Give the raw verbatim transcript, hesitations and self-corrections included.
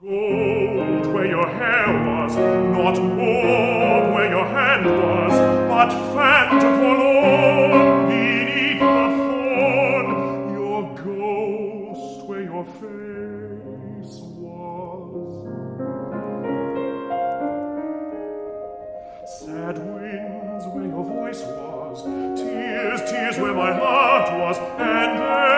Gold where your hair was, not gold where your hand was, but phantom forlorn beneath the thorn, your ghost where your face was. Sad winds where your voice was, tears, tears where my heart was, and then